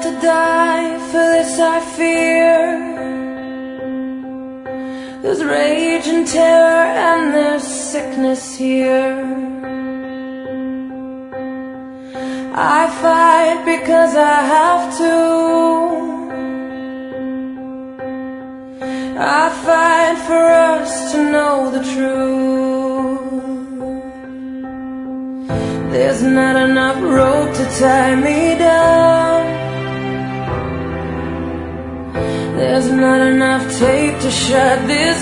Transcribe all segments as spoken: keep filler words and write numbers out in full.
to die, for this I fear. There's rage and terror and there's sickness here. I fight because I have to. I fight for us to know the truth. There's not enough rope to tie me down. There's not enough tape to shut this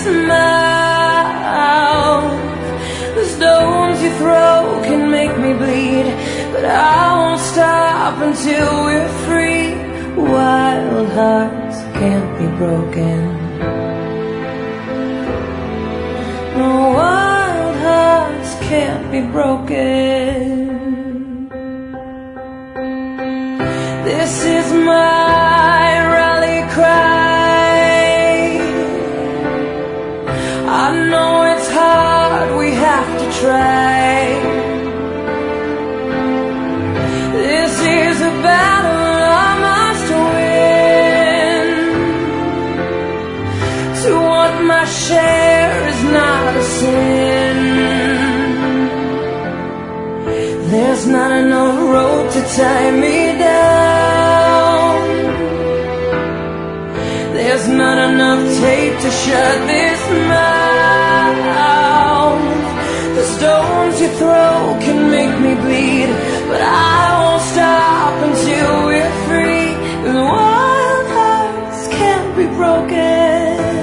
mouth. The stones you throw can make me bleed, but I won't stop until we're free. Wild hearts can't be broken. No, wild hearts can't be broken. This is my rally cry. I know it's hard, we have to try. This is a battle I must win. To want my share is not a sin. There's not enough rope to tie me down. There's not enough tape to shut this mouth. The stones you throw can make me bleed, but I won't stop until we're free. The wild hearts can't be broken.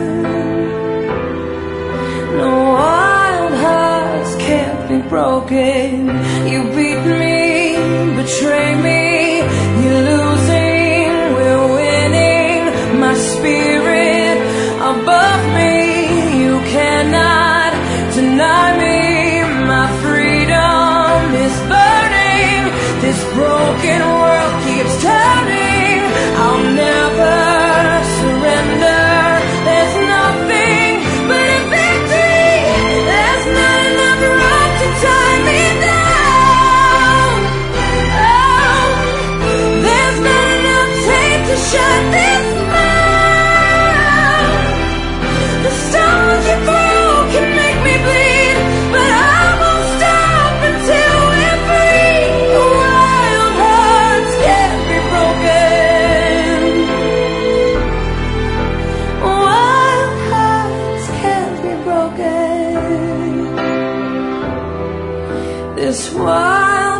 No, wild hearts can't be broken. You beat me, betray me, you're losing, we're winning. My spirit above me, you cannot deny me. My freedom is burning. This broken world keeps turning. I'll never surrender. There's nothing but a victory. There's not enough rope to tie me down. Oh, there's not enough tape to shut this mouth. The stones you throw can make me bleed, but I won't stop until we're free. Wild hearts can't be broken. Wild hearts can't be broken. This wild